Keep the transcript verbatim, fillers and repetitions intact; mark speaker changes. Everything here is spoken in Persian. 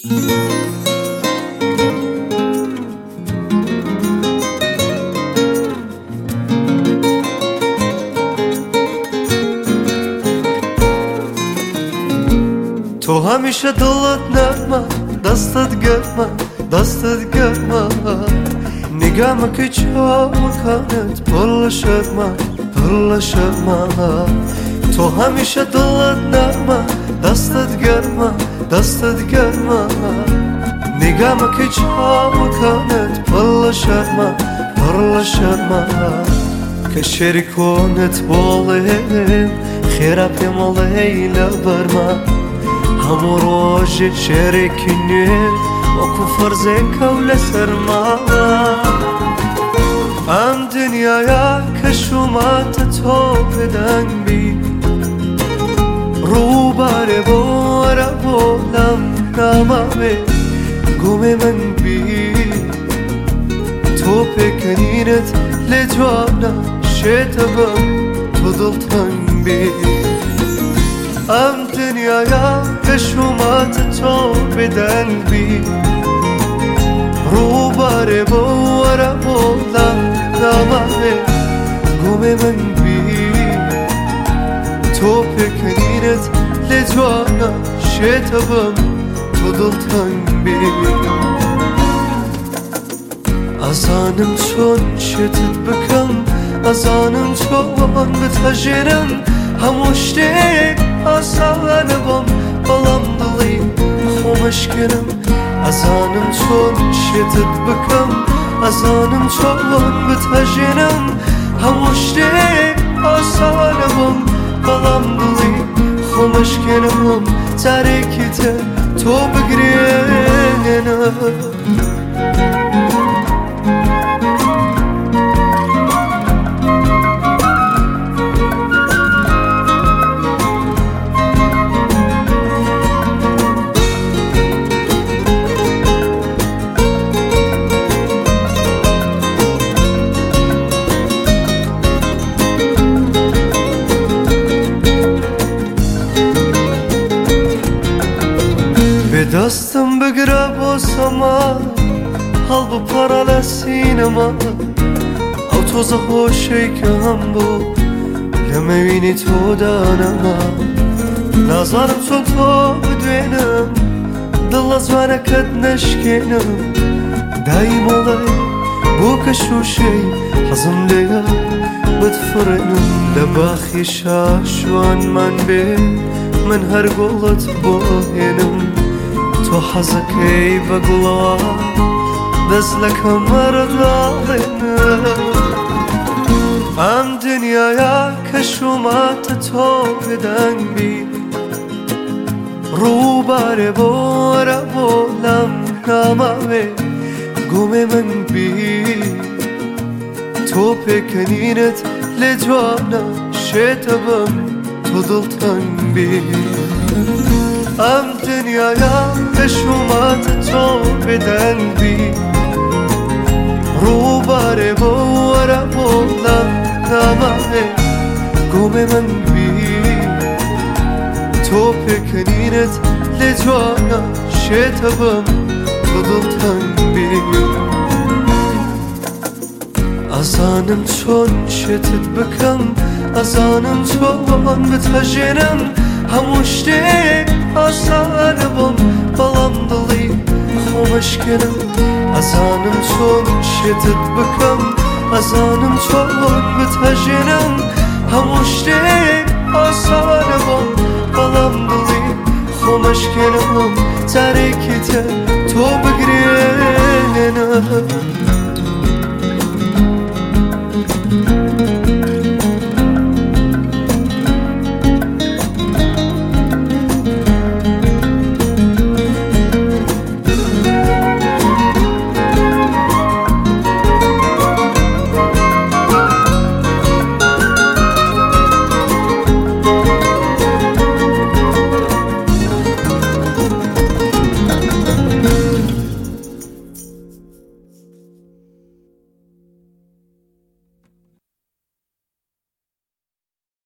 Speaker 1: تو همیشه دلت نرمه، دستت گرمه، دستت گرمه، نگم که چه مکانت پر شرمه، پر شرمه. تو همیشه دلت نرمه، دستت گرمه، دستت گرمه، نگم که چه مکانت پر شرمه، پر شرمه. که شریکونت بالیم خیره پیمال لیلا برمه، همو روز شریکنی و کفر زکول سرما. ام دنیایا که شمات تو بدن بی رو باره باره بولم نامه گومه من بی تو پکنینت لجوانا شتبم تو دلتن بی. ام دنیایا که شمات تو بدن بی رو باره باره بولم نامه گومه من بی تو پکنینت لجوانا شتبم تو دلتن بی. ازانم چون شتت بکم، ازانم چون بتجرم، هموشته آسان بام بلام دلی خومشکنم. ازانم چون شتت بکم، ازانم چون بتجرم، هموشته آسان بام بلام دلی خومشکنم. تاریکیت تو بگرینم. دستم بگره باسما حال با پرال سینما، او توز خوشی که هم بود لمبینی تو دانما. نظرم چون تو بدوینم دل از ورکت نشکنم، دایم olay bu کشوشی حزم لیا بتفرنم لباخی شاشوان من بی من هر قولت باینم. تو حزكي بقلا بس لك مرض ظالم. ام دنيايا كشومات تو بدن بي رو باره باره بولم نامه گومه من بی تو پکنینت لجوانا شتبم تو دلتن بی. ام دنیایا به شمات تو بدن بی رو باره باره بولم نامه گومه من بی تو پکنینت لجوانا شتبم تو دلتن بی. ازانم چون شتت بکم، ازانم چون بتجرم، هموشته آسان بام بلام دلی خومشکنم. ازانم چون شتت بکم، ازانم چون بتجرم، هموشته آسان بام بلام دلی خومشکنم. تاریکیت تو بگری